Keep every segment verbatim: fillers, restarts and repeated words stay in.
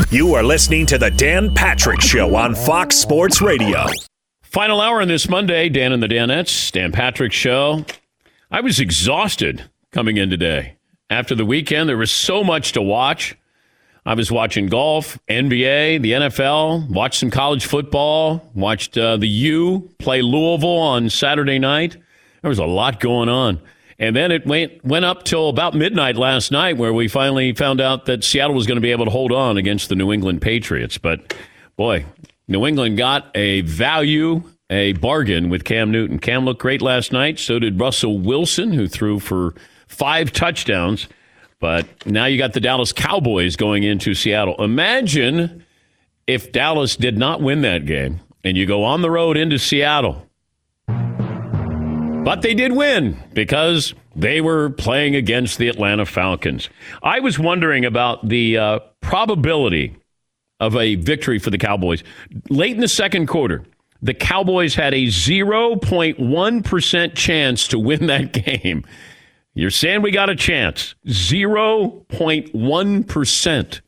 You are listening to the Dan Patrick Show on Fox Sports Radio. Final hour on this Monday, Dan and the Danettes, Dan Patrick Show. I was exhausted coming in today. After the weekend, there was so much to watch. I was watching golf, N B A, the N F L, watched some college football, watched uh, the U play Louisville on Saturday night. There was a lot going on. And then it went went up till about midnight last night where we finally found out that Seattle was going to be able to hold on against the New England Patriots. But, boy, New England got a value, a bargain with Cam Newton. Cam looked great last night. So did Russell Wilson, who threw for five touchdowns. But now you got the Dallas Cowboys going into Seattle. Imagine if Dallas did not win that game and you go on the road into Seattle. But they did win because they were playing against the Atlanta Falcons. I was wondering about the uh, probability of a victory for the Cowboys. Late in the second quarter, the Cowboys had a zero point one percent chance to win that game. You're saying we got a chance. zero point one percent.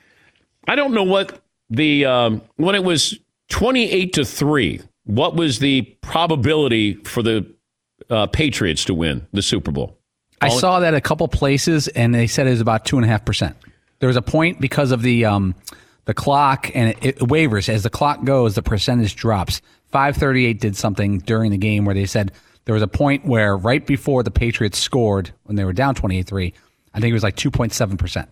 I don't know what the, um, when it was twenty-eight to three, what was the probability for the uh, Patriots to win the Super Bowl? I All saw that a couple places, and they said it was about two and a half percent. There was a point because of the um, the clock, and it, it wavers. As the clock goes, the percentage drops. five thirty-eight did something during the game where they said there was a point where right before the Patriots scored, when they were down twenty-eight three, I think it was like two point seven percent.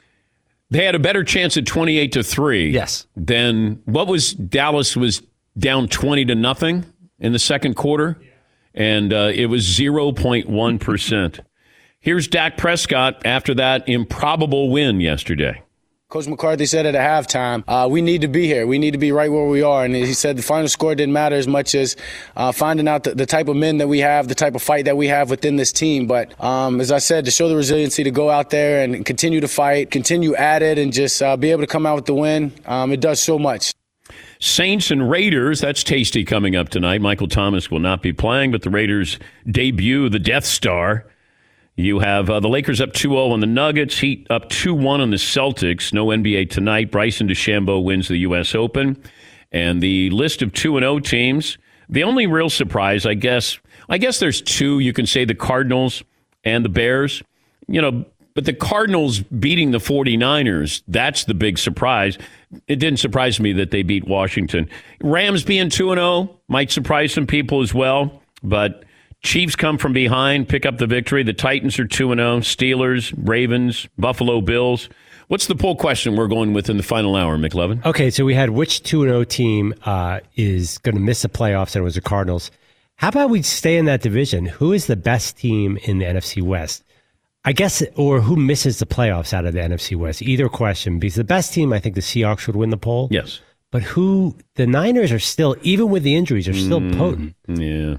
They had a better chance at twenty-eight to three. Yes. Than what was Dallas was down twenty to nothing in the second quarter, and uh, it was zero point one percent. Here's Dak Prescott after that improbable win yesterday. Coach McCarthy said at a halftime, uh, we need to be here. We need to be right where we are. And he said the final score didn't matter as much as uh, finding out the, the type of men that we have, the type of fight that we have within this team. But um, as I said, to show the resiliency to go out there and continue to fight, continue at it, and just uh, be able to come out with the win, um, it does so much. Saints and Raiders, that's tasty coming up tonight. Michael Thomas will not be playing, but the Raiders debut the Death Star. You have uh, the Lakers up two oh on the Nuggets, Heat up two one on the Celtics. No N B A tonight. Bryson DeChambeau wins the U S Open. And the list of two and oh teams, the only real surprise, I guess, I guess there's two. You can say the Cardinals and the Bears. You know, but the Cardinals beating the 49ers, that's the big surprise. It didn't surprise me that they beat Washington. Rams being two and oh might surprise some people as well, but Chiefs come from behind, pick up the victory. The Titans are two and oh. Steelers, Ravens, Buffalo Bills. What's the poll question we're going with in the final hour, McLevin? Okay, so we had which two and oh team uh, is going to miss the playoffs, and it was the Cardinals. How about we stay in that division? Who is the best team in the N F C West? I guess, or who misses the playoffs out of the N F C West? Either question, because the best team, I think the Seahawks would win the poll. Yes. But who, the Niners are still, even with the injuries, are still mm, potent. Yeah.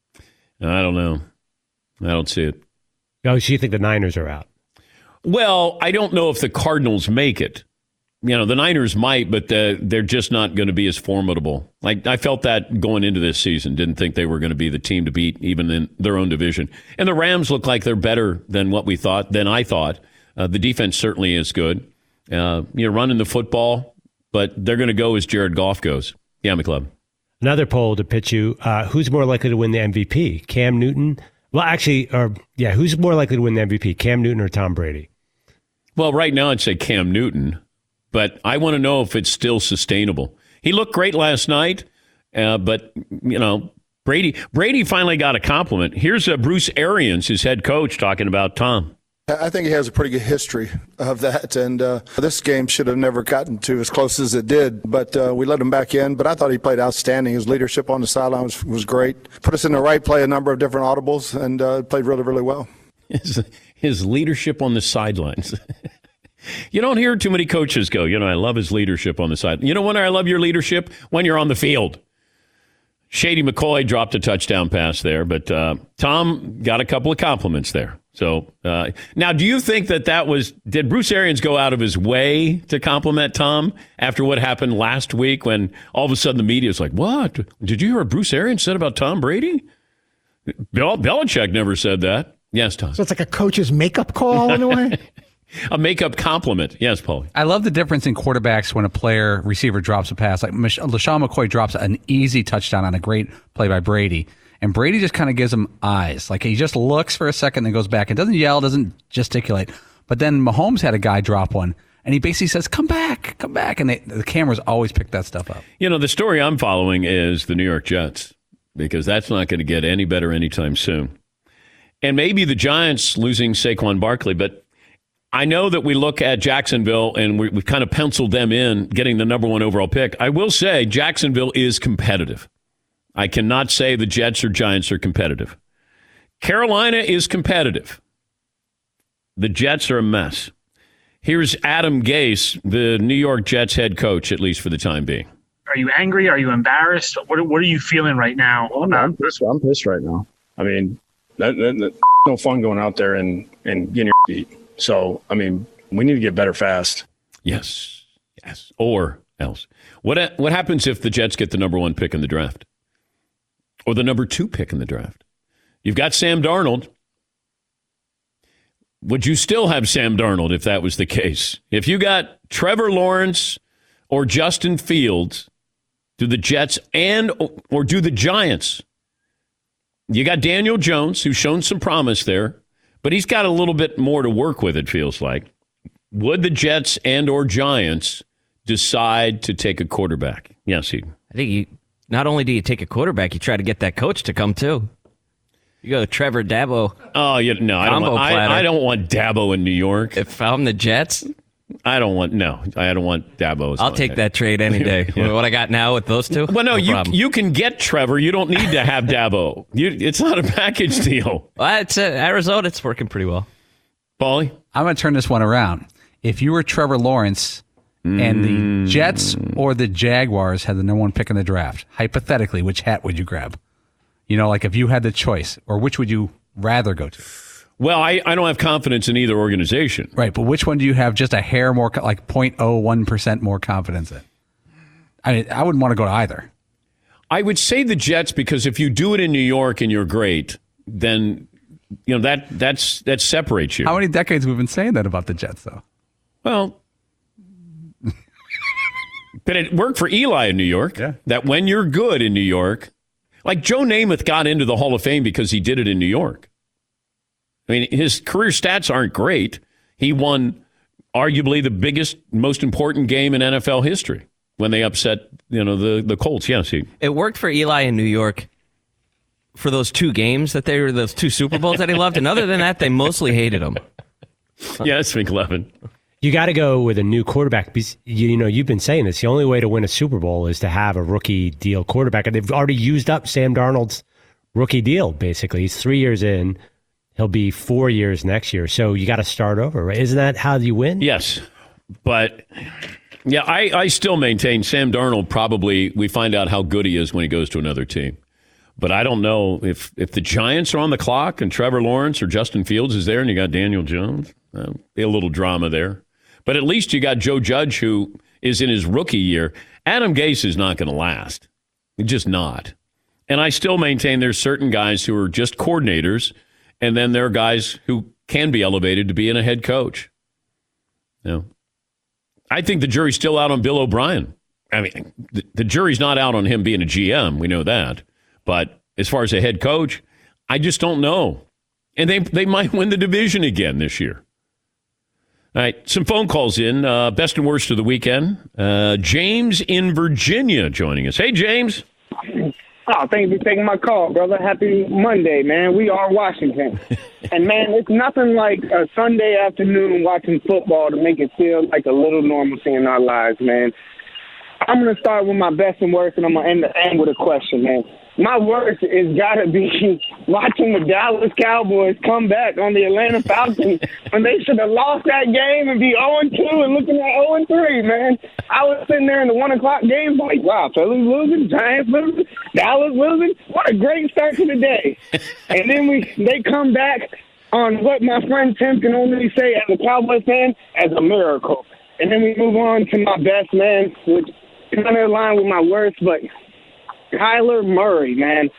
I don't know. I don't see it. Oh, so you think the Niners are out? Well, I don't know if the Cardinals make it. You know, the Niners might, but the, they're just not going to be as formidable. Like I felt that going into this season. Didn't think they were going to be the team to beat, even in their own division. And the Rams look like they're better than what we thought, than I thought. Uh, the defense certainly is good. Uh, you know, running the football, but they're going to go as Jared Goff goes. Yeah, McLeod. Another poll to pitch you. Uh, who's more likely to win the M V P? Cam Newton? Well, actually, or yeah, who's more likely to win the M V P? Cam Newton or Tom Brady? Well, right now I'd say Cam Newton, but I want to know if it's still sustainable. He looked great last night, uh, but, you know, Brady Brady finally got a compliment. Here's uh, Bruce Arians, his head coach, talking about Tom. I think he has a pretty good history of that, and uh, this game should have never gotten to as close as it did, but uh, we let him back in. But I thought he played outstanding. His leadership on the sideline was, was great. Put us in the right play, a number of different audibles, and uh, played really, really well. His, his leadership on the sidelines. You don't hear too many coaches go, you know, I love his leadership on the side. You know when I love your leadership? When you're on the field. Shady McCoy dropped a touchdown pass there, but uh, Tom got a couple of compliments there. So uh, now, do you think that that was, did Bruce Arians go out of his way to compliment Tom after what happened last week when all of a sudden the media is like, what? Did you hear what Bruce Arians said about Tom Brady? Bill Belichick never said that. Yes, Tom. So it's like a coach's makeup call in a way? A makeup compliment. Yes, Paul. I love the difference in quarterbacks when a player, receiver drops a pass. Like Mich- LaShawn McCoy drops an easy touchdown on a great play by Brady. And Brady just kind of gives him eyes. Like he just looks for a second and goes back and doesn't yell, doesn't gesticulate. But then Mahomes had a guy drop one, and he basically says, come back, come back. And they, the cameras always pick that stuff up. You know, the story I'm following is the New York Jets, because that's not going to get any better anytime soon. And maybe the Giants losing Saquon Barkley, but I know that we look at Jacksonville and we, we've kind of penciled them in getting the number one overall pick. I will say Jacksonville is competitive. I cannot say the Jets or Giants are competitive. Carolina is competitive. The Jets are a mess. Here's Adam Gase, the New York Jets head coach, at least for the time being. Are you angry? Are you embarrassed? What What are you feeling right now? Well, I'm, I'm pissed. I'm pissed right now. I mean, that, that, that, no fun going out there and, and getting your beat. So, I mean, we need to get better fast. Yes. Yes. Or else. What What happens if the Jets get the number one pick in the draft? Or the number two pick in the draft? You've got Sam Darnold. Would you still have Sam Darnold if that was the case? If you got Trevor Lawrence or Justin Fields, do the Jets and or do the Giants? You got Daniel Jones, who's shown some promise there, but he's got a little bit more to work with, it feels like. Would the Jets and or Giants decide to take a quarterback? Yes, he. I think you not only do you take a quarterback, you try to get that coach to come too. You go Trevor Dabo. Oh, yeah, no, I don't, want, I, I don't want Dabo in New York. If I'm the Jets, I don't want no. I don't want Dabo. I'll take that trade any day. Yeah. What I got now with those two? Well, no, no you problem. you can get Trevor. You don't need to have Dabo. You, it's not a package deal. Well, it's uh, Arizona. It's working pretty well. Paulie, I'm going to turn this one around. If you were Trevor Lawrence and the Jets or the Jaguars had the number one pick in the draft, hypothetically, which hat would you grab? You know, like if you had the choice, or which would you rather go to? Well, I, I don't have confidence in either organization. Right, but which one do you have just a hair more, like zero point zero one percent more confidence in? I mean, I wouldn't want to go to either. I would say the Jets, because if you do it in New York and you're great, then you know that that's that separates you. How many decades we've been saying that about the Jets, though? Well, but it worked for Eli in New York. Yeah. That when you're good in New York, like Joe Namath got into the Hall of Fame because he did it in New York. I mean, his career stats aren't great. He won arguably the biggest, most important game in N F L history when they upset, you know, the, the Colts. Yes, he. It worked for Eli in New York for those two games that they were, those two Super Bowls that he loved. And other than that, they mostly hated him. Yes, McLevin. You got to go with a new quarterback. You, you know, you've been saying this. The only way to win a Super Bowl is to have a rookie deal quarterback. And they've already used up Sam Darnold's rookie deal, basically. He's three years in. He'll be four years next year. So you got to start over, right? Isn't that how you win? Yes. But, yeah, I, I still maintain Sam Darnold probably, we find out how good he is when he goes to another team. But I don't know if, if the Giants are on the clock and Trevor Lawrence or Justin Fields is there and you got Daniel Jones, uh, be a little drama there. But at least you got Joe Judge, who is in his rookie year. Adam Gase is not going to last. He's just not. And I still maintain there's certain guys who are just coordinators, and then there are guys who can be elevated to being a head coach. You know, I think the jury's still out on Bill O'Brien. I mean, the, the jury's not out on him being a G M. We know that. But as far as a head coach, I just don't know. And they they might win the division again this year. All right, some phone calls in. Uh, best and worst of the weekend. Uh, James in Virginia joining us. Hey, James. Oh, thank you for taking my call, brother. Happy Monday, man. We are Washington. And, man, it's nothing like a Sunday afternoon watching football to make it feel like a little normalcy in our lives, man. I'm going to start with my best and worst, and I'm going to end, end with a question, man. My worst is got to be watching the Dallas Cowboys come back on the Atlanta Falcons when they should have lost that game and be oh and two and looking at oh and three, man. I was sitting there in the one o'clock game like, wow, Philly's losing, Giants losing, Dallas losing. What a great start to the day. And then we they come back on what my friend Tim can only say as a Cowboys fan, as a miracle. And then we move on to my best, man, which is on their line with my worst, but Kyler Murray, man.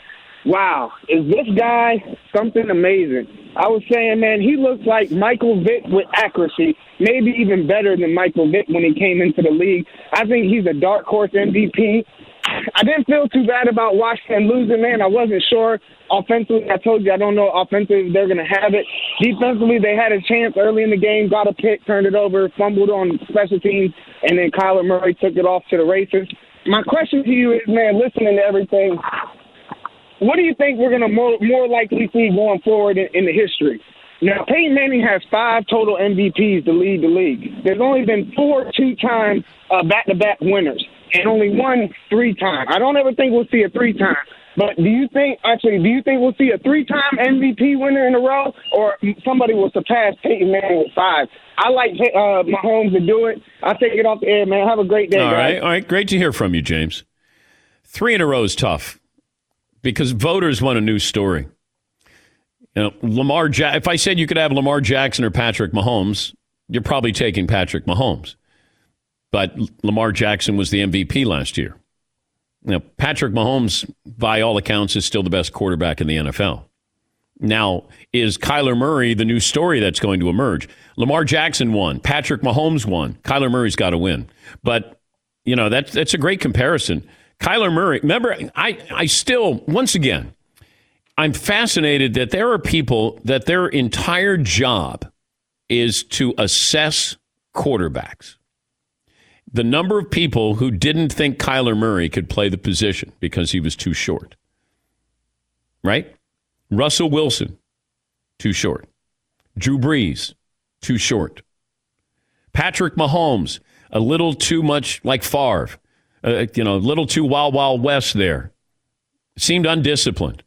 wow, is this guy something amazing? I was saying, man, he looks like Michael Vick with accuracy, maybe even better than Michael Vick when he came into the league. I think he's a dark horse M V P. I didn't feel too bad about Washington losing, man. I wasn't sure. Offensively, I told you I don't know offensively if they're going to have it. Defensively, they had a chance early in the game, got a pick, turned it over, fumbled on special teams, and then Kyler Murray took it off to the races. My question to you is, man, listening to everything, what do you think we're going to more, more likely see going forward in, in the history? Now, Peyton Manning has five total M V Ps to lead the league. There's only been four two-time uh, back-to-back winners, and only one three-time. I don't ever think we'll see a three-time. But do you think, actually, do you think we'll see a three-time M V P winner in a row, or somebody will surpass Peyton Manning with five? I like uh, Mahomes to do it. I'll take it off the air, man. Have a great day, all guys. right, all right. Great to hear from you, James. Three in a row is tough because voters want a new story. You know, Lamar. Ja- if I said you could have Lamar Jackson or Patrick Mahomes, you're probably taking Patrick Mahomes. But Lamar Jackson was the M V P last year. You know, Patrick Mahomes, by all accounts, is still the best quarterback in the N F L. Now, is Kyler Murray the new story that's going to emerge? Lamar Jackson won. Patrick Mahomes won. Kyler Murray's got to win. But, you know, that's, that's a great comparison. Kyler Murray, remember, I, I still, once again, I'm fascinated that there are people that their entire job is to assess quarterbacks. The number of people who didn't think Kyler Murray could play the position because he was too short. Right? Russell Wilson, too short. Drew Brees, too short. Patrick Mahomes, a little too much like Favre. Uh, you know, a little too wild, wild west there. Seemed undisciplined.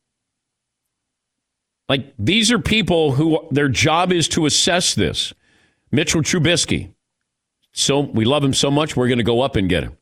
Like, these are people who their job is to assess this. Mitchell Trubisky. So we love him so much, we're going to go up and get him.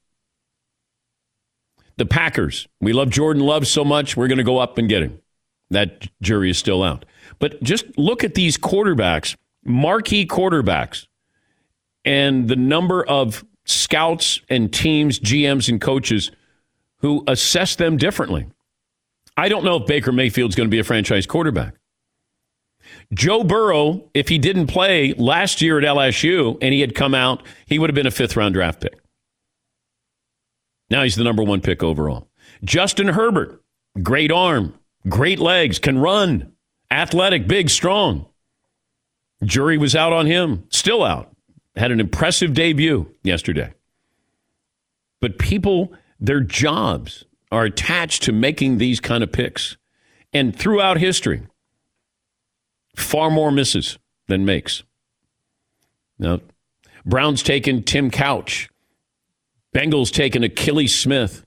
The Packers. We love Jordan Love so much, we're going to go up and get him. That jury is still out. But just look at these quarterbacks, marquee quarterbacks, and the number of scouts and teams, G Ms and coaches who assess them differently. I don't know if Baker Mayfield's going to be a franchise quarterback. Joe Burrow, if he didn't play last year at L S U and he had come out, he would have been a fifth-round draft pick. Now he's the number one pick overall. Justin Herbert, great arm, great legs, can run, athletic, big, strong. Jury was out on him, still out. Had an impressive debut yesterday. But people, their jobs are attached to making these kind of picks. And throughout history, far more misses than makes. Now, Browns taken Tim Couch. Bengals taken Achilles Smith.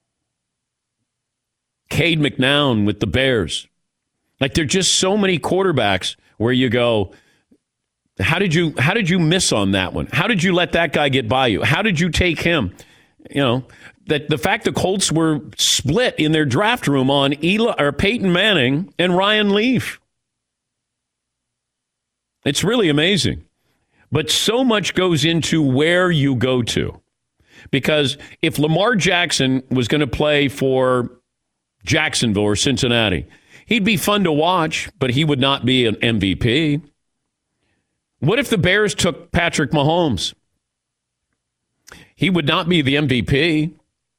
Cade McNown with the Bears. Like, there are just so many quarterbacks where you go, how did you how did you miss on that one? How did you let that guy get by you? How did you take him? You know, that the fact the Colts were split in their draft room on Eli or Peyton Manning and Ryan Leaf. It's really amazing. But so much goes into where you go to. Because if Lamar Jackson was going to play for Jacksonville or Cincinnati, he'd be fun to watch, but he would not be an M V P. What if the Bears took Patrick Mahomes? He would not be the M V P.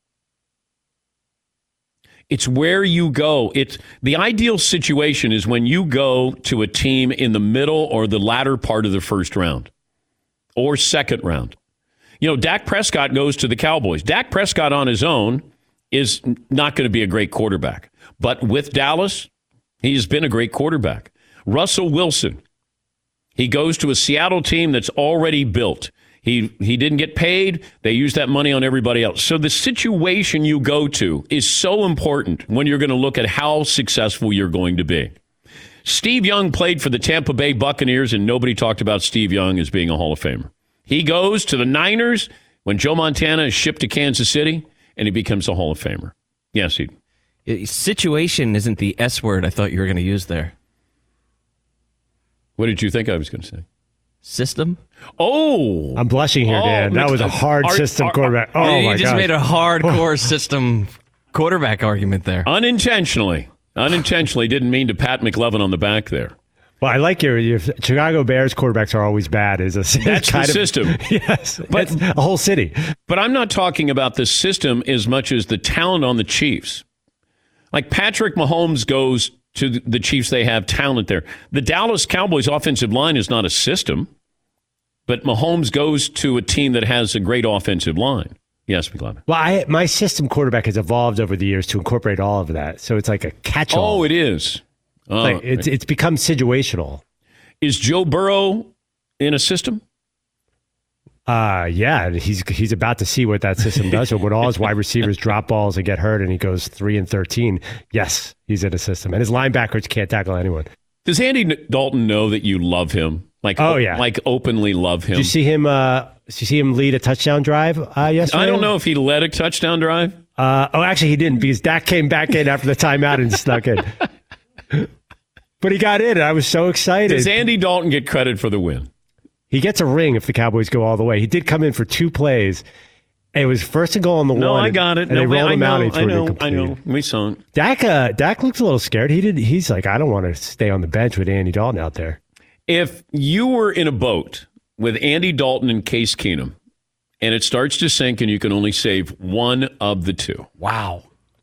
It's where you go. It's the ideal situation is when you go to a team in the middle or the latter part of the first round or second round. You know, Dak Prescott goes to the Cowboys. Dak Prescott on his own is not going to be a great quarterback. But with Dallas, he's been a great quarterback. Russell Wilson, he goes to a Seattle team that's already built. He he didn't get paid. They used that money on everybody else. So the situation you go to is so important when you're going to look at how successful you're going to be. Steve Young played for the Tampa Bay Buccaneers, and nobody talked about Steve Young as being a Hall of Famer. He goes to the Niners when Joe Montana is shipped to Kansas City, and he becomes a Hall of Famer. Yes, he. Situation isn't the S word I thought you were going to use there. What did you think I was going to say? System? Oh! I'm blushing here, Dan. Oh, that was a hard are, system are, quarterback. Oh, oh, you my God. You just made a hardcore system quarterback argument there. Unintentionally. Unintentionally. Didn't mean to pat McLevin on the back there. Well, I like your, your Chicago Bears quarterbacks are always bad. Is a That's kind the of, system. Yes, but it's a whole city. But I'm not talking about the system as much as the talent on the Chiefs. Like Patrick Mahomes goes to the Chiefs, they have talent there. The Dallas Cowboys offensive line is not a system, but Mahomes goes to a team that has a great offensive line. Yes, McLevin. Well, I, my system quarterback has evolved over the years to incorporate all of that. So it's like a catch-all. Oh, it is. Oh, like it's it's become situational. Is Joe Burrow in a system? Uh yeah, he's he's about to see what that system does. So when all his wide receivers drop balls and get hurt, and he goes three and thirteen. Yes, he's in a system, and his linebackers can't tackle anyone. Does Andy Dalton know that you love him? Like, oh yeah, like openly love him. Did you see him? Uh, did you see him lead a touchdown drive uh, yesterday? I don't know if he led a touchdown drive. Uh, oh, actually, he didn't because Dak came back in after the timeout and snuck in. But he got in, and I was so excited. Does Andy Dalton get credit for the win? He gets a ring if the Cowboys go all the way. He did come in for two plays. It was first and goal on the no, one. No, I got it. And no, they rolled I him know, out. And he I threw know, it I know. We saw it. Dak, uh, Dak looks a little scared. He did. He's like, I don't want to stay on the bench with Andy Dalton out there. If you were in a boat with Andy Dalton and Case Keenum, and it starts to sink, and you can only save one of the two. Wow.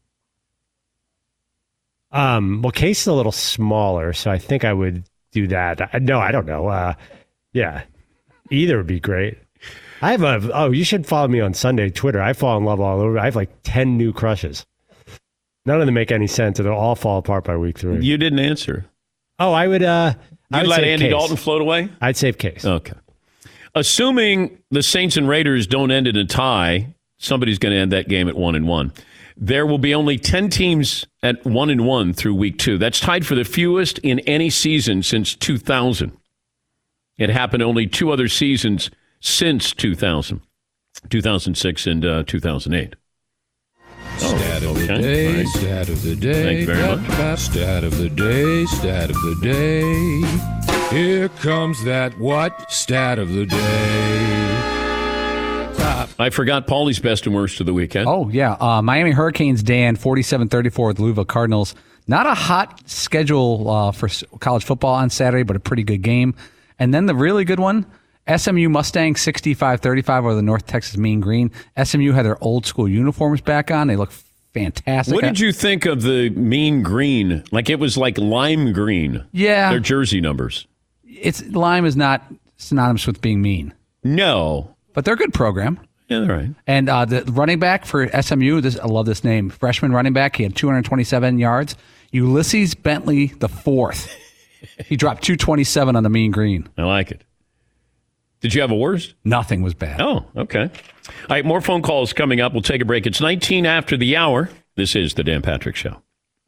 Um, well, Case is a little smaller, so I think I would do that. I, no, I don't know. Uh, yeah, either would be great. I have a, oh, you should follow me on Sunday Twitter. I fall in love all over. I have like ten new crushes. None of them make any sense, and they'll all fall apart by week three. You didn't answer. Oh, I would, uh, You'd I would let Andy Case. Dalton float away? I'd save Case. Okay. Assuming the Saints and Raiders don't end in a tie, somebody's going to end that game at one and one. There will be only ten teams at one and one through week two. That's tied for the fewest in any season since two thousand. It happened only two other seasons since two thousand, two thousand six and uh, two thousand eight. Stat of the okay. day, Right. stat of the day. Thank you very much. Stat of the day, stat of the day. Here comes that what? Stat of the day. Top. I forgot Paulie's best and worst of the weekend. Oh, yeah. Uh, Miami Hurricanes, Dan, forty-seven thirty-four with the Louisville Cardinals. Not a hot schedule uh, for s- college football on Saturday, but a pretty good game. And then the really good one, S M U Mustangs, sixty-five thirty-five over the North Texas Mean Green. S M U had their old school uniforms back on. They look fantastic. What did you think of the Mean Green? Like it was like lime green. Yeah. Their jersey numbers. It's lime is not synonymous with being mean. No. But they're a good program. Yeah, they're right. And uh, the running back for S M U, this I love this name, freshman running back. He had two hundred twenty-seven yards. Ulysses Bentley the fourth. He dropped two twenty-seven on the Mean Green. I like it. Did you have a worst? Nothing was bad. Oh, okay. All right, more phone calls coming up. We'll take a break. It's nineteen after the hour. This is the Dan Patrick Show.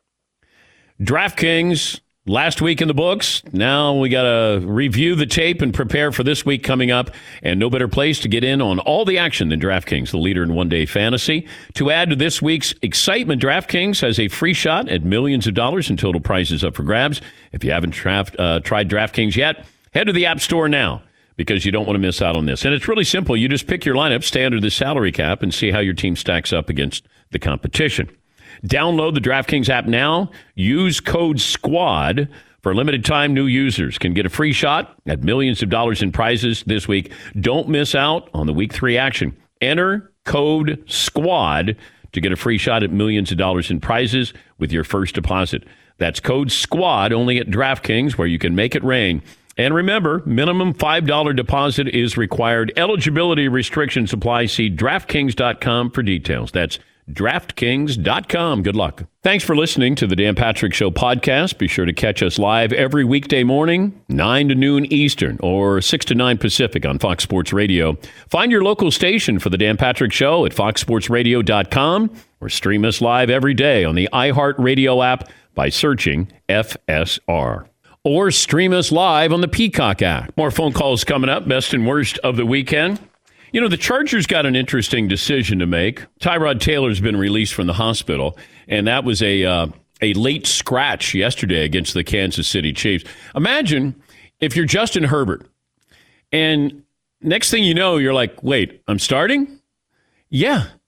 DraftKings, last week in the books. Now we got to review the tape and prepare for this week coming up. And no better place to get in on all the action than DraftKings, the leader in one-day fantasy. To add to this week's excitement, DraftKings has a free shot at millions of dollars in total prizes up for grabs. If you haven't draft, uh, tried DraftKings yet, head to the App Store now, because you don't want to miss out on this. And it's really simple. You just pick your lineup, stay under the salary cap, and see how your team stacks up against the competition. Download the DraftKings app now. Use code SQUAD. For a limited time, new users can get a free shot at millions of dollars in prizes this week. Don't miss out on the week three action. Enter code SQUAD to get a free shot at millions of dollars in prizes with your first deposit. That's code SQUAD only at DraftKings, where you can make it rain. And remember, minimum five dollars deposit is required. Eligibility restrictions apply. See DraftKings dot com for details. That's DraftKings dot com. Good luck. Thanks for listening to the Dan Patrick Show podcast. Be sure to catch us live every weekday morning, nine to noon Eastern or six to nine Pacific on Fox Sports Radio. Find your local station for the Dan Patrick Show at fox sports radio dot com or stream us live every day on the iHeartRadio app by searching F S R. Or stream us live on the Peacock app. More phone calls coming up. Best and worst of the weekend. You know, the Chargers got an interesting decision to make. Tyrod Taylor's been released from the hospital, and that was a uh, a late scratch yesterday against the Kansas City Chiefs. Imagine if you're Justin Herbert, and next thing you know, you're like, wait, I'm starting? Yeah,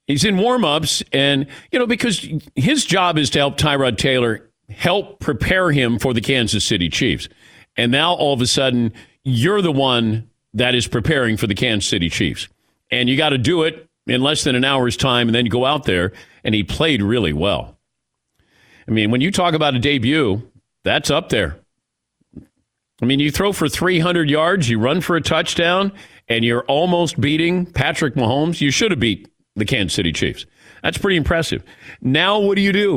He's in warm-ups, and, you know, because his job is to help Tyrod Taylor help prepare him for the Kansas City Chiefs. And now, all of a sudden, you're the one that is preparing for the Kansas City Chiefs. And you got to do it in less than an hour's time, and then you go out there, and he played really well. I mean, when you talk about a debut, that's up there. I mean, you throw for three hundred yards, you run for a touchdown, and you're almost beating Patrick Mahomes. You should have beat the Kansas City Chiefs. That's pretty impressive. Now, what do you do?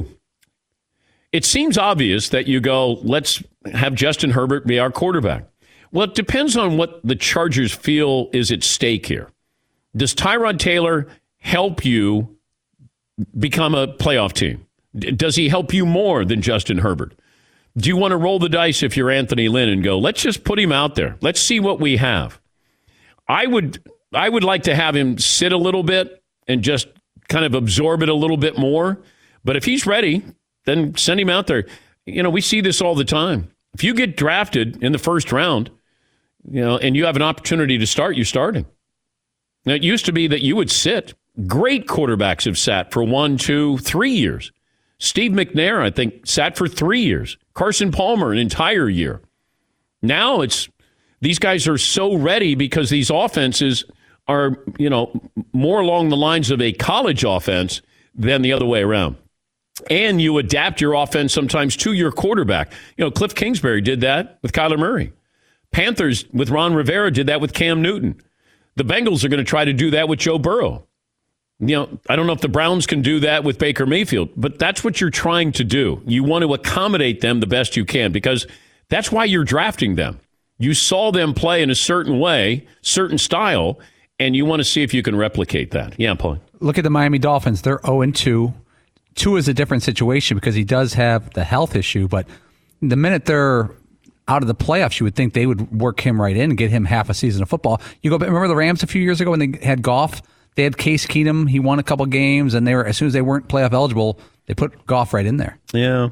It seems obvious that you go, let's have Justin Herbert be our quarterback. Well, it depends on what the Chargers feel is at stake here. Does Tyrod Taylor help you become a playoff team? Does he help you more than Justin Herbert? Do you want to roll the dice if you're Anthony Lynn and go, let's just put him out there. Let's see what we have. I would I would like to have him sit a little bit and just kind of absorb it a little bit more. But if he's ready, then send him out there. You know, we see this all the time. If you get drafted in the first round, you know, and you have an opportunity to start, you start him. Now, it used to be that you would sit. Great quarterbacks have sat for one, two, three years. Steve McNair, I think, sat for three years. Carson Palmer, an entire year. Now it's these guys are so ready because these offenses are, you know, more along the lines of a college offense than the other way around. And you adapt your offense sometimes to your quarterback. You know, Cliff Kingsbury did that with Kyler Murray. Panthers with Ron Rivera did that with Cam Newton. The Bengals are going to try to do that with Joe Burrow. You know, I don't know if the Browns can do that with Baker Mayfield, but that's what you're trying to do. You want to accommodate them the best you can because that's why you're drafting them. You saw them play in a certain way, certain style, and you want to see if you can replicate that. Yeah, Paul. Look at the Miami Dolphins. They're oh and two. Two is a different situation because he does have the health issue, but the minute they're out of the playoffs, you would think they would work him right in and get him half a season of football. You go, remember the Rams a few years ago when they had Goff? They had Case Keenum. He won a couple games, and they were as soon as they weren't playoff eligible, they put Goff right in there. Yeah.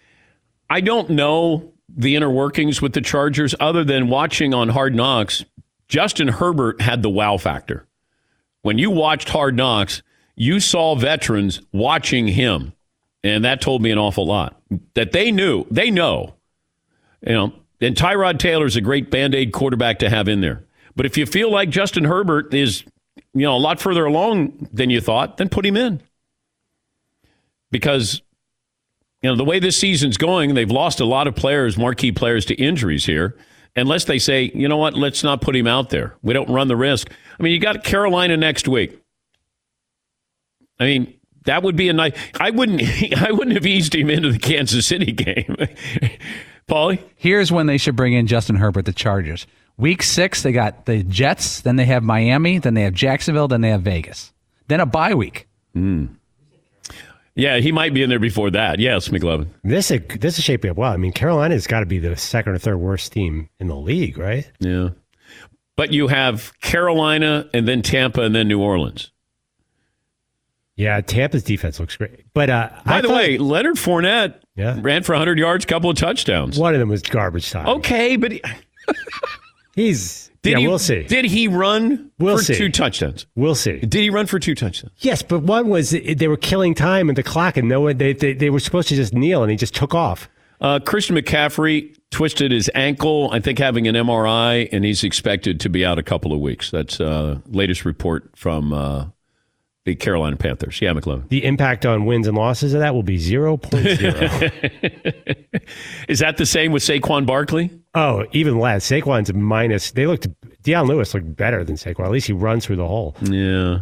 I don't know the inner workings with the Chargers other than watching on Hard Knocks. Justin Herbert had the wow factor. When you watched Hard Knocks, you saw veterans watching him, and that told me an awful lot. That they knew, they know, you know, and Tyrod Taylor's a great Band-Aid quarterback to have in there. But if you feel like Justin Herbert is, you know, a lot further along than you thought, then put him in. Because, you know, the way this season's going, they've lost a lot of players, marquee players, to injuries here. Unless they say, you know what, let's not put him out there. We don't run the risk. I mean, you got Carolina next week. I mean, that would be a nice. I wouldn't. I wouldn't have eased him into the Kansas City game. Paulie? Here's when they should bring in Justin Herbert, the Chargers. Week six, they got the Jets. Then they have Miami. Then they have Jacksonville. Then they have Vegas. Then a bye week. Mm. Yeah, he might be in there before that. Yes, McLovin. This is this is shaping up well. I mean, Carolina's got to be the second or third worst team in the league, right? Yeah. But you have Carolina and then Tampa and then New Orleans. Yeah, Tampa's defense looks great. But uh, by I the thought, way, Leonard Fournette yeah. ran for one hundred yards, couple of touchdowns. One of them was garbage time. Okay, but he, he's did yeah, he, we'll see. Did he run we'll for see. two touchdowns? We'll see. Did he run for two touchdowns? Yes, but one was they were killing time at the clock, and no one they they, they were supposed to just kneel, and he just took off. Uh, Christian McCaffrey twisted his ankle, I think having an M R I, and he's expected to be out a couple of weeks. That's uh, latest report from uh, the Carolina Panthers. Yeah, McLovin. The impact on wins and losses of that will be zero point zero. Is that the same with Saquon Barkley? Oh, even less. Saquon's a minus. They looked. Deion Lewis looked better than Saquon. At least he runs through the hole. Yeah.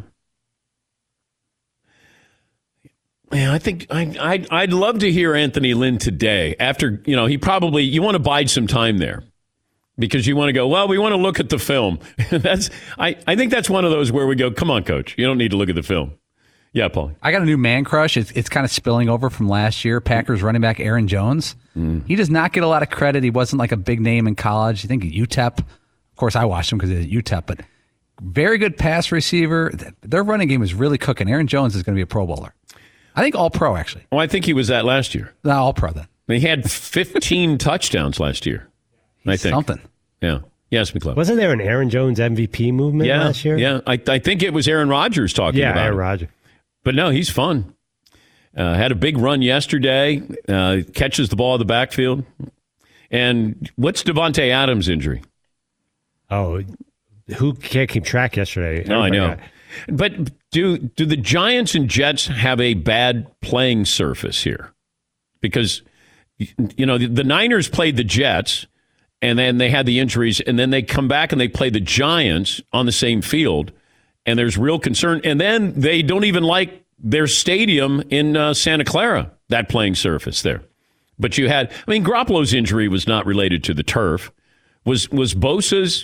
Yeah, I think I, I'd, I'd love to hear Anthony Lynn today. After, you know, he probably, you want to bide some time there because you want to go, well, we want to look at the film. that's I, I think that's one of those where we go, come on, coach, you don't need to look at the film. Yeah, Paul. I got a new man crush. It's, it's kind of spilling over from last year. Packers running back Aaron Jones. Mm. He does not get a lot of credit. He wasn't like a big name in college. I think at U T E P. Of course, I watched him because he's at U T E P, but very good pass receiver. Their running game is really cooking. Aaron Jones is going to be a Pro Bowler. I think all pro, actually. Oh, I think he was that last year. No, all pro then. He had fifteen touchdowns last year. I think. Something. Yeah. Yes, McClellan. Wasn't there an Aaron Jones M V P movement yeah, last year? Yeah. I, I think it was Aaron Rodgers talking yeah, about Aaron it. Rodgers. But no, he's fun. Uh, had a big run yesterday. Uh, catches the ball in the backfield. And what's Devontae Adams' injury? Oh, who can't keep track yesterday? No, I know. Got... But do do the Giants and Jets have a bad playing surface here? Because, you know, the, the Niners played the Jets, and then they had the injuries, and then they come back and they play the Giants on the same field, and there's real concern. And then they don't even like their stadium in uh, Santa Clara, that playing surface there. But you had, I mean, Garoppolo's injury was not related to the turf. Was was Bosa's,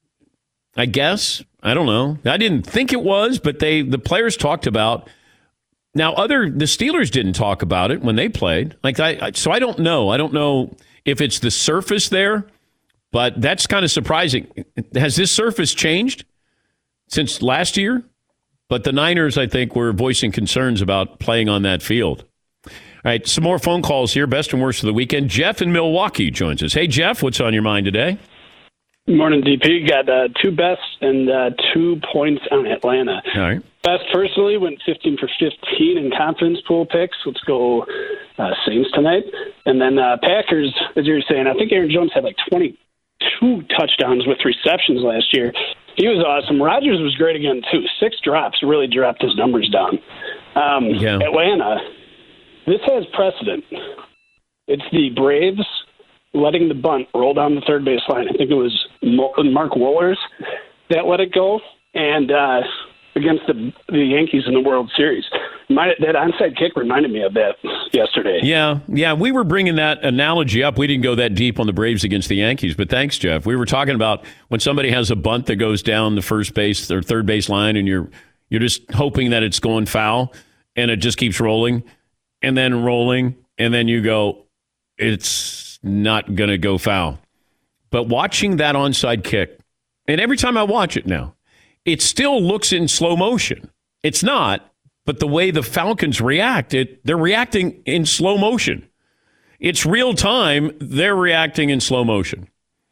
I guess? I don't know. I didn't think it was, but they the players talked about. Now, other the Steelers didn't talk about it when they played. Like I, so I don't know. I don't know if it's the surface there, but that's kind of surprising. Has this surface changed since last year? But the Niners, I think, were voicing concerns about playing on that field. All right, some more phone calls here. Best and worst of the weekend. Jeff in Milwaukee joins us. Hey, Jeff, what's on your mind today? Good morning, D P. Got uh, two bests and uh, two points on Atlanta. All right. Best, personally, went fifteen for fifteen in confidence pool picks. Let's go uh, Saints tonight. And then uh, Packers, as you were saying, I think Aaron Jones had like twenty-two touchdowns with receptions last year. He was awesome. Rodgers was great again, too. Six drops really dropped his numbers down. Um, yeah. Atlanta, this has precedent. It's the Braves letting the bunt roll down the third base line. I think it was Mark Wohlers that let it go, and uh, against the the Yankees in the World Series. My, that onside kick reminded me of that yesterday. Yeah, yeah, we were bringing that analogy up. We didn't go that deep on the Braves against the Yankees, but thanks, Jeff. We were talking about when somebody has a bunt that goes down the first base or third base line, and you're you're just hoping that it's going foul, and it just keeps rolling, and then rolling, and then you go, it's not going to go foul. But watching that onside kick, and every time I watch it now, it still looks in slow motion. It's not, but the way the Falcons react, it they're reacting in slow motion. It's real time. They're reacting in slow motion.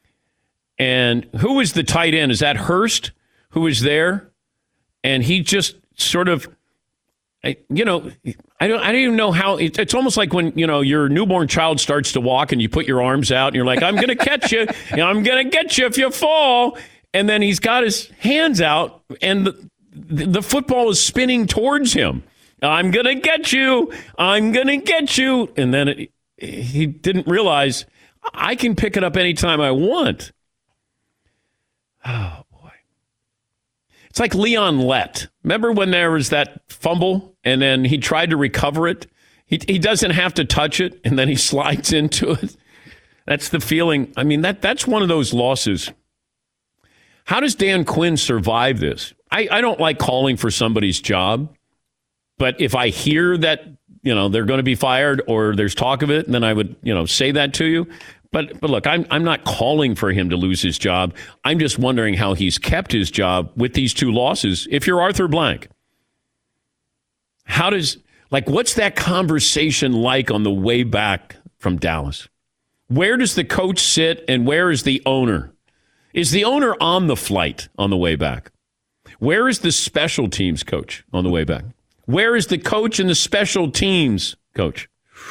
And who is the tight end? Is that Hurst who is there? And he just sort of, you know, I don't, I don't even know how. It, it's almost like when, you know, your newborn child starts to walk and you put your arms out and you're like, I'm going to catch you. I'm going to get you if you fall. And then he's got his hands out and the, the football is spinning towards him. I'm going to get you. I'm going to get you. And then it, he didn't realize I can pick it up anytime I want. Oh, boy. It's like Leon Lett. Remember when there was that fumble and then he tried to recover it? He, he doesn't have to touch it and then he slides into it. That's the feeling. I mean, that that's one of those losses. How does Dan Quinn survive this? I, I don't like calling for somebody's job, but if I hear that, you know, they're going to be fired or there's talk of it, then I would, you know, say that to you. But but look, I'm I'm not calling for him to lose his job. I'm just wondering how he's kept his job with these two losses. If you're Arthur Blank, how does, like, what's that conversation like on the way back from Dallas? Where does the coach sit and where is the owner? Is the owner on the flight on the way back? Where is the special teams coach on the way back? Where is the coach and the special teams coach?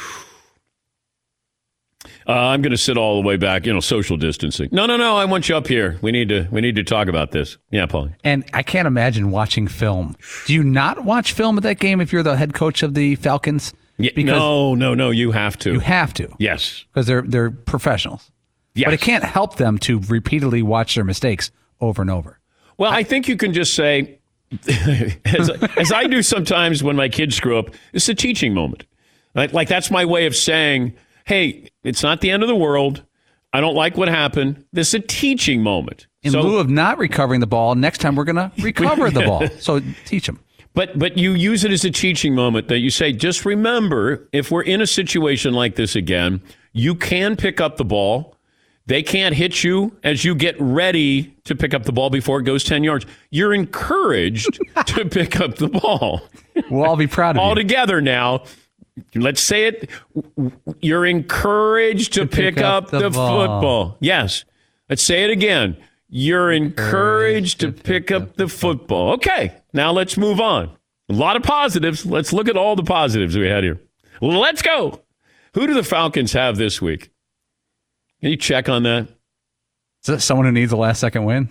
Uh, I'm going to sit all the way back, you know, social distancing. No, no, no. I want you up here. We need to. We need to talk about this. Yeah, Paul. And I can't imagine watching film. Do you not watch film at that game if you're the head coach of the Falcons? Yeah, no, no, no. You have to. You have to. Yes, because they're they're professionals. Yes. But it can't help them to repeatedly watch their mistakes over and over. Well, I think you can just say, as, as I do sometimes when my kids screw up, it's a teaching moment. Like, like that's my way of saying, hey, it's not the end of the world. I don't like what happened. This is a teaching moment. In so, lieu of not recovering the ball, next time we're going to recover the ball. So teach them. But but you use it as a teaching moment that you say, just remember, if we're in a situation like this again, you can pick up the ball. They can't hit you as you get ready to pick up the ball before it goes ten yards. You're encouraged to pick up the ball. We'll all be proud of all you. All together now. Let's say it. You're encouraged to, to pick, pick up, up the, the football. Yes. Let's say it again. You're encouraged, encouraged to, to pick, pick up, up the football. football. Okay. Now let's move on. A lot of positives. Let's look at all the positives we had here. Let's go. Who do the Falcons have this week? Can you check on that? Is that someone who needs a last-second win?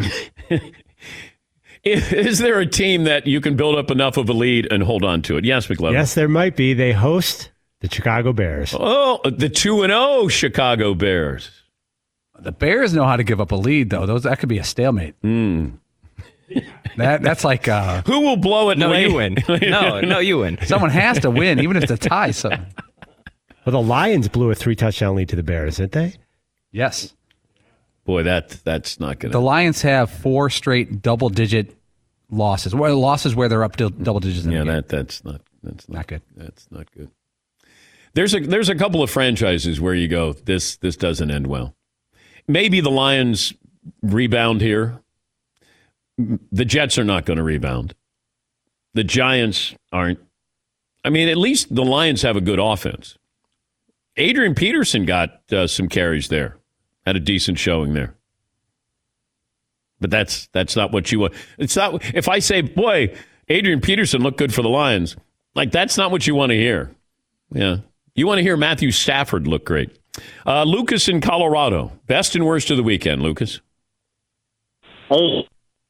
Is there a team that you can build up enough of a lead and hold on to it? Yes, McLevin. Yes, there might be. They host the Chicago Bears. Oh, the two and oh Chicago Bears. The Bears know how to give up a lead, though. Those That could be a stalemate. Mm. That That's like... Uh, Who will blow it No, late? you win. No, no, you win. Someone has to win, even if it's a tie. So. Well, the Lions blew a three-touchdown lead to the Bears, didn't they? Yes. Boy, that that's not good. The Lions have four straight double-digit losses. Well, losses where they're up to double digits. In yeah, the game. that that's not that's not, not good. That's not good. There's a there's a couple of franchises where you go, this this doesn't end well. Maybe the Lions rebound here. The Jets are not going to rebound. The Giants aren't. I mean, at least the Lions have a good offense. Adrian Peterson got uh, some carries there, had a decent showing there. But that's that's not what you want. It's not. If I say, boy, Adrian Peterson looked good for the Lions, like that's not what you want to hear. Yeah, you want to hear Matthew Stafford look great. Uh, Lucas in Colorado, best and worst of the weekend. Lucas. Hey.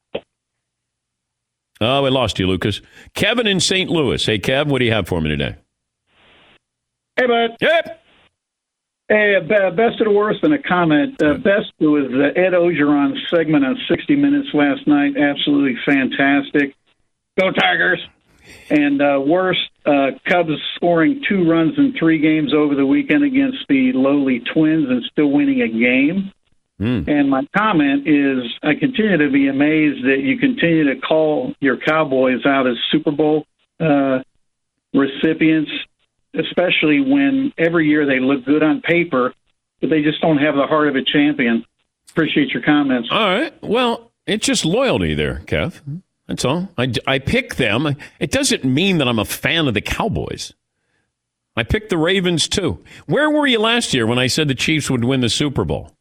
Oh, we lost you, Lucas. Kevin in Saint Louis. Hey, Kev, what do you have for me today? Hey, bud. Yep. Hey, uh, best of the worst and a comment. Uh, best was uh, Ed Ogeron segment on sixty minutes last night. Absolutely fantastic. Go Tigers. And uh, worst, uh, Cubs scoring two runs in three games over the weekend against the lowly Twins and still winning a game. Mm. And my comment is I continue to be amazed that you continue to call your Cowboys out as Super Bowl uh, recipients, especially when every year they look good on paper, but they just don't have the heart of a champion. Appreciate your comments. All right. Well, it's just loyalty there, Kev. That's all. I, I pick them. It doesn't mean that I'm a fan of the Cowboys. I picked the Ravens, too. Where were you last year when I said the Chiefs would win the Super Bowl?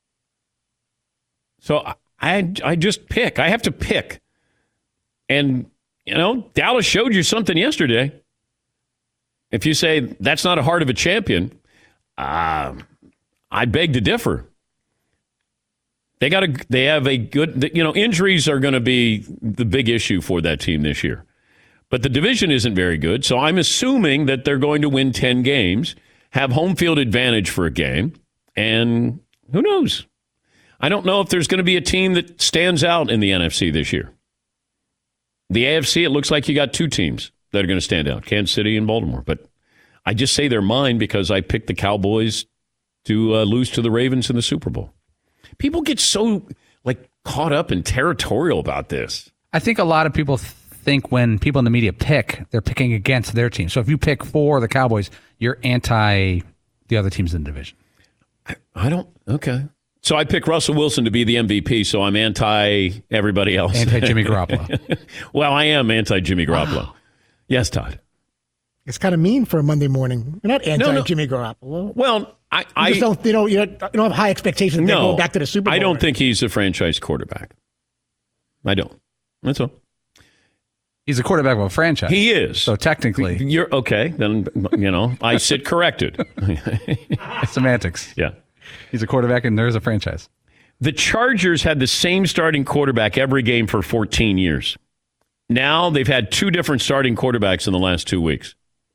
So I, I just pick. I have to pick. And, you know, Dallas showed you something yesterday. If you say that's not a heart of a champion, uh, I beg to differ. They got a, They have a good, you know, injuries are going to be the big issue for that team this year. But the division isn't very good, so I'm assuming that they're going to win ten games, have home field advantage for a game, and who knows? I don't know if there's going to be a team that stands out in the N F C this year. The A F C, it looks like you got two teams that are going to stand out, Kansas City and Baltimore. But I just say they're mine because I picked the Cowboys to uh, lose to the Ravens in the Super Bowl. People get so like caught up and territorial about this. I think a lot of people think when people in the media pick, they're picking against their team. So if you pick for the Cowboys, you're anti the other teams in the division. I, I don't. Okay. So I pick Russell Wilson to be the M V P, so I'm anti everybody else. Anti Jimmy Garoppolo. Well, I am anti Jimmy Garoppolo. Wow. Yes, Todd. It's kind of mean for a Monday morning. You're not anti no, no. Jimmy Garoppolo. Well, I, you I just don't. You know, you don't have high expectations. No, going back to the Super Bowl. I don't right? think he's a franchise quarterback. I don't. That's all. He's a quarterback of a franchise. He is. So technically, you're okay. Then you know I sit corrected. Semantics. Yeah. He's a quarterback, and there's a franchise. The Chargers had the same starting quarterback every game for fourteen years. Now they've had two different starting quarterbacks in the last two weeks.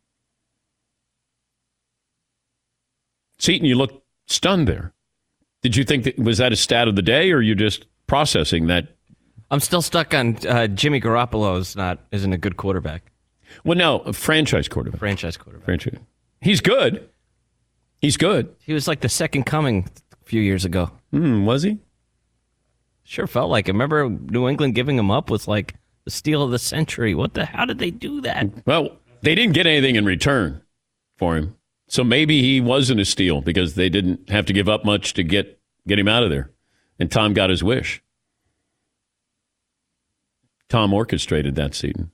Seton, you look stunned there. Did you think that was that a stat of the day, or are you just processing that? I'm still stuck on uh, Jimmy Garoppolo's not isn't a good quarterback. Well, no, a franchise quarterback. Franchise quarterback. Franchise. He's good. He's good. He was like the second coming a few years ago. Mm, was he? Sure felt like it. Remember New England giving him up was like the steal of the century. What the? How did they do that? Well, they didn't get anything in return for him. So maybe he wasn't a steal because they didn't have to give up much to get, get him out of there. And Tom got his wish. Tom orchestrated that, Seton.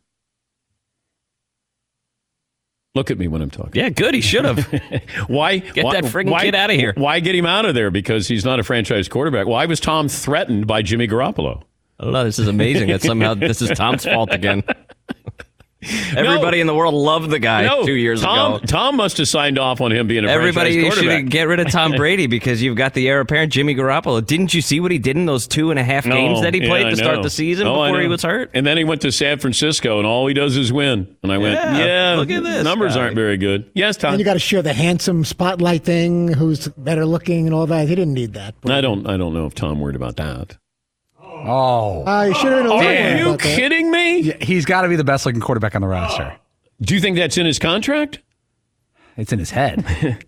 Look at me when I'm talking. Yeah, good. He should have. why get why, that friggin' why, kid out of here? Why get him out of there? Because he's not a franchise quarterback. Why was Tom threatened by Jimmy Garoppolo? I don't know. This is amazing. That somehow this is Tom's fault again. Everybody No. in the world loved the guy No, two years Tom, ago. Tom must have signed off on him being a Everybody franchise quarterback. should get rid of Tom Brady because you've got the heir apparent Jimmy Garoppolo. Didn't you see what he did in those two and a half games No, that he yeah, played I to start know. the season Oh, I before he know. was hurt? And then he went to San Francisco, and all he does is win. And I went, Yeah, yeah, look at this numbers guy. aren't very good. Yes, Tom. And you got to share the handsome spotlight thing, who's better looking and all that. He didn't need that. I don't. I don't know if Tom worried about that. Oh. Uh, you should have been a Are little you about that. kidding me? Yeah, he's got to be the best looking quarterback on the roster. Do you think that's in his contract? It's in his head.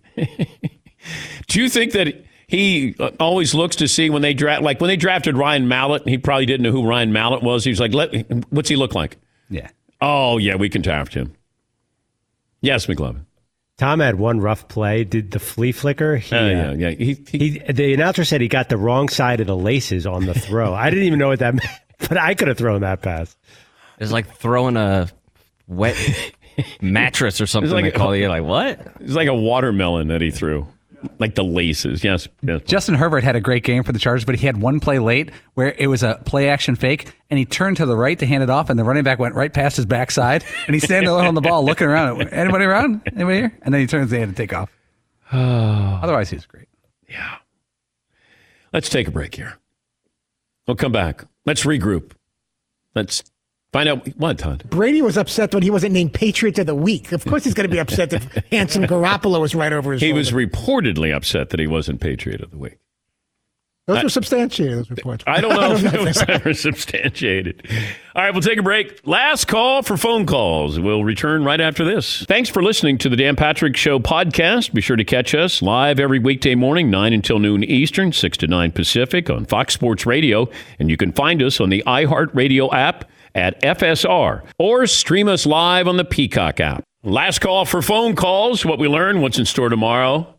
Do you think that he uh, always looks to see when they draft, like when they drafted Ryan Mallett, he probably didn't know who Ryan Mallett was. He was like, Let, what's he look like? Yeah. Oh, yeah, we can draft him. Yes, McLovin. Tom had one rough play. Did the flea flicker? He, Uh, yeah, yeah. He, he, he, the announcer said he got the wrong side of the laces on the throw. I didn't even know what that meant, but I could have thrown that pass. It's like throwing a wet mattress or something. like They a- call you like what? It's like a watermelon that he threw, like the laces. Yes, yes. Justin Herbert had a great game for the Chargers, but he had one play late where it was a play action fake, and he turned to the right to hand it off, and the running back went right past his backside, and he's standing there on the ball looking around. Anybody around? Anybody here? And then he turns the hand to take off. Otherwise, he's great. Yeah. Let's take a break here. We'll come back. Let's regroup. Let's find out what, Todd. Brady was upset when he wasn't named Patriot of the Week. Of course he's going to be upset if handsome Garoppolo was right over his He shoulder. was reportedly upset that he wasn't Patriot of the Week. Those I- were substantiated, those reports. I don't know if it was ever substantiated. All right, we'll take a break. Last call for phone calls. We'll return right after this. Thanks for listening to the Dan Patrick Show podcast. Be sure to catch us live every weekday morning, nine until noon Eastern, six to nine Pacific on Fox Sports Radio. And you can find us on the iHeartRadio app at F S R or stream us live on the Peacock app. Last call for phone calls. What we learn, what's in store tomorrow.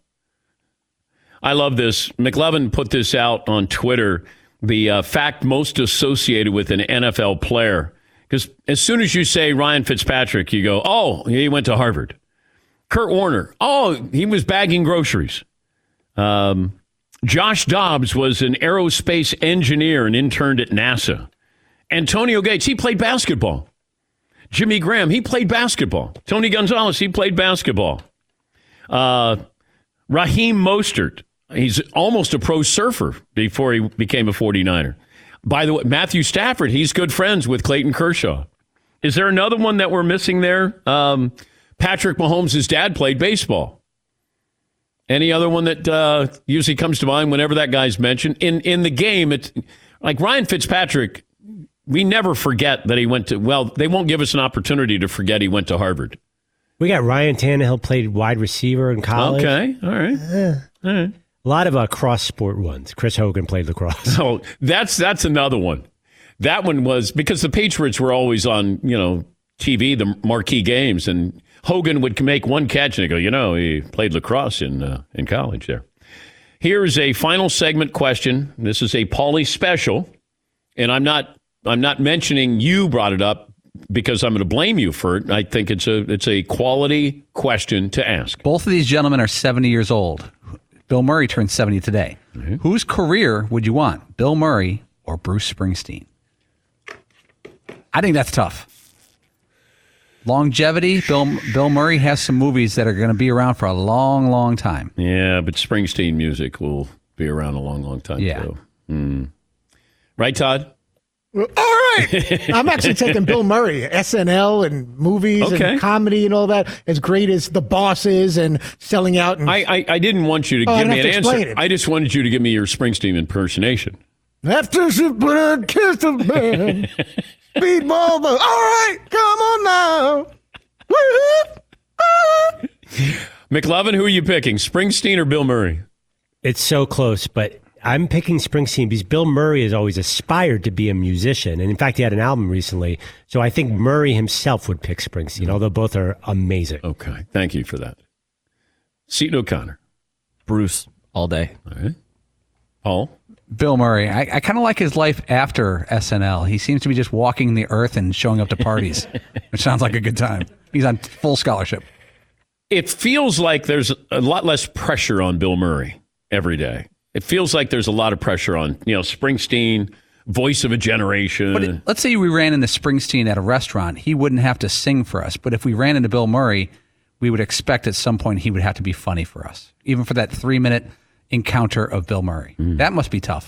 I love this. McLevin put this out on Twitter, the uh, fact most associated with an N F L player. Because as soon as you say Ryan Fitzpatrick, you go, oh, he went to Harvard. Kurt Warner, oh, he was bagging groceries. Um, Josh Dobbs was an aerospace engineer and interned at NASA. Antonio Gates, he played basketball. Jimmy Graham, he played basketball. Tony Gonzalez, he played basketball. Uh, Raheem Mostert, he's almost a pro surfer before he became a forty-niner. By the way, Matthew Stafford, he's good friends with Clayton Kershaw. Is there another one that we're missing there? Um, Patrick Mahomes' dad played baseball. Any other one that uh, usually comes to mind whenever that guy's mentioned? In in the game, it's like Ryan Fitzpatrick, we never forget that he went to, well, they won't give us an opportunity to forget he went to Harvard. We got Ryan Tannehill played wide receiver in college. Okay, all right. Uh, all right. A lot of uh, cross sport ones. Chris Hogan played lacrosse. So that's that's another one. That one was because the Patriots were always on, you know, T V, the marquee games, and Hogan would make one catch and they go, you know, he played lacrosse in uh, in college there. Here's a final segment question. This is a Paulie special, and I'm not I'm not mentioning you brought it up because I'm going to blame you for it. I think it's a it's a quality question to ask. Both of these gentlemen are seventy years old. Bill Murray turned seventy today. Mm-hmm. Whose career would you want, Bill Murray or Bruce Springsteen? I think that's tough. Longevity, Bill Bill Murray has some movies that are going to be around for a long, long time. Yeah, but Springsteen music will be around a long, long time, yeah. too. Mm. Right, Todd? Well, all right. I'm actually taking Bill Murray, S N L and movies Okay. and comedy and all that, as great as The Boss is and Selling Out. And I, I, I didn't want you to Oh, I give me don't an have to answer. explain it. I just wanted you to give me your Springsteen impersonation. After she blood kissed the man, speedball, but all right, come on now. McLovin, who are you picking, Springsteen or Bill Murray? It's so close, but I'm picking Springsteen because Bill Murray has always aspired to be a musician. And in fact, he had an album recently. So I think Murray himself would pick Springsteen, although both are amazing. Okay. Thank you for that. Seton O'Connor. Bruce, all day. All right. Paul? Bill Murray. I, I kind of like his life after S N L. He seems to be just walking the earth and showing up to parties, which sounds like a good time. He's on full scholarship. It feels like there's a lot less pressure on Bill Murray every day. It feels like there's a lot of pressure on, you know, Springsteen voice of a generation. But it, let's say we ran into Springsteen at a restaurant. He wouldn't have to sing for us. But if we ran into Bill Murray, we would expect at some point he would have to be funny for us, even for that three-minute encounter of Bill Murray. Mm. That must be tough.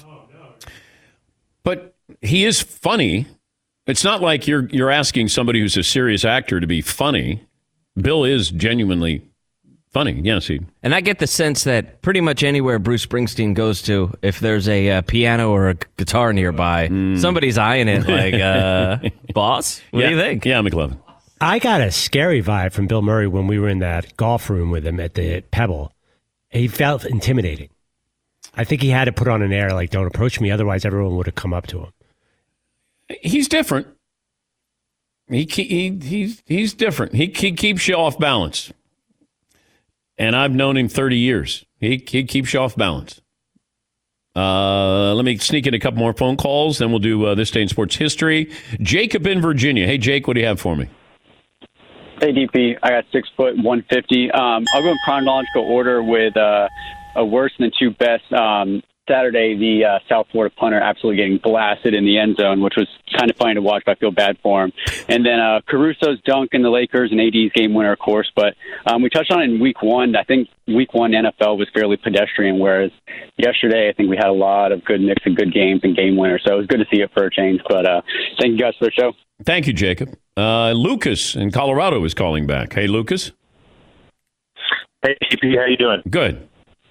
But he is funny. It's not like you're you're asking somebody who's a serious actor to be funny. Bill is genuinely funny. Yes, he. And I get the sense that pretty much anywhere Bruce Springsteen goes to, if there's a uh, piano or a guitar nearby, mm. somebody's eyeing it like, uh, boss, what yeah. do you think? Yeah, McLovin. I got a scary vibe from Bill Murray when we were in that golf room with him at the Pebble. He felt intimidating. I think he had to put on an air like, don't approach me, otherwise everyone would have come up to him. He's different. He, he he's he's different. He, he keeps you off balance. And I've known him thirty years. He he keeps you off balance. Uh, let me sneak in a couple more phone calls, then we'll do uh, This Day in Sports History. Jacob in Virginia. Hey, Jake, what do you have for me? Hey, D P. I got six foot one fifty. Um, I'll go in chronological order with uh, a worse than two best. Um, Saturday, the uh, South Florida punter absolutely getting blasted in the end zone, which was kind of funny to watch, but I feel bad for him. And then uh, Caruso's dunk in the Lakers and A D's game winner, of course. But um, we touched on it in week one. I think week one N F L was fairly pedestrian, whereas yesterday I think we had a lot of good mix of good games and game winners. So it was good to see it for a change. But uh, thank you guys for the show. Thank you, Jacob. Uh, Lucas in Colorado is calling back. Hey, Lucas. Hey, D P, how you doing? Good.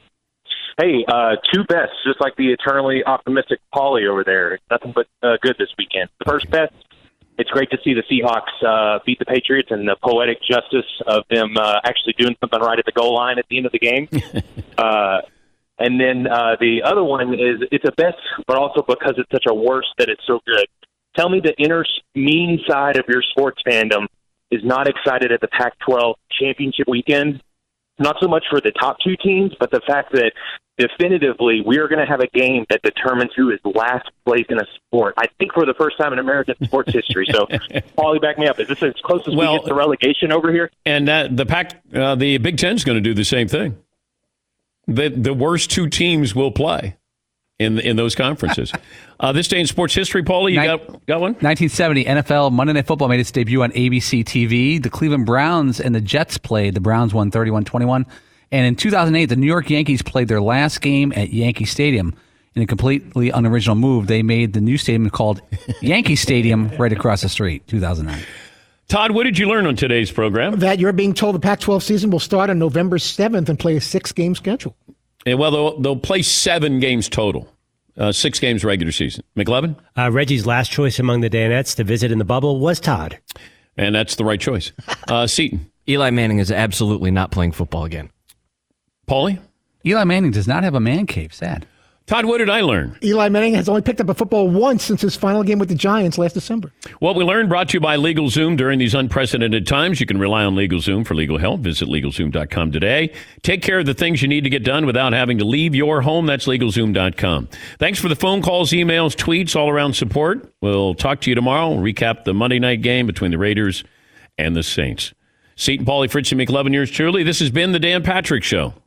Hey, uh, two bets, just like the eternally optimistic Paulie over there. Nothing but uh, good this weekend. The first bet, it's great to see the Seahawks uh, beat the Patriots and the poetic justice of them uh, actually doing something right at the goal line at the end of the game. uh, and then uh, the other one is it's a bet, but also because it's such a worse that it's so good. Tell me the inner mean side of your sports fandom is not excited at the Pac twelve championship weekend. Not so much for the top two teams, but the fact that definitively we are going to have a game that determines who is last place in a sport. I think for the first time in American sports history. So, Paulie, back me up. Is this as close as well, we get to relegation over here? And that, the Pac, uh, the Big Ten is going to do the same thing. The the worst two teams will play in in those conferences. Uh, this day in sports history, Paulie, you Nin- got got one? nineteen seventy N F L Monday Night Football made its debut on A B C T V. The Cleveland Browns and the Jets played. The Browns won thirty-one twenty-one. And in two thousand eight, the New York Yankees played their last game at Yankee Stadium. In a completely unoriginal move, they made the new stadium called Yankee Stadium right across the street, two thousand nine. Todd, what did you learn on today's program? That you're being told the Pac twelve season will start on November seventh and play a six-game schedule. Yeah, well, they'll, they'll play seven games total. Uh, six games regular season. McLevin? Uh, Reggie's last choice among the Danettes to visit in the bubble was Todd. And that's the right choice. Uh, Seton? Eli Manning is absolutely not playing football again. Paulie? Eli Manning does not have a man cave. Sad. Todd, what did I learn? Eli Manning has only picked up a football once since his final game with the Giants last December. What we learned brought to you by LegalZoom. During these unprecedented times, you can rely on LegalZoom for legal help. Visit LegalZoom dot com today. Take care of the things you need to get done without having to leave your home. That's LegalZoom dot com. Thanks for the phone calls, emails, tweets, all-around support. We'll talk to you tomorrow. We'll recap the Monday night game between the Raiders and the Saints. Seton, Paulie, Fritz, and McLevin, yours truly. This has been The Dan Patrick Show.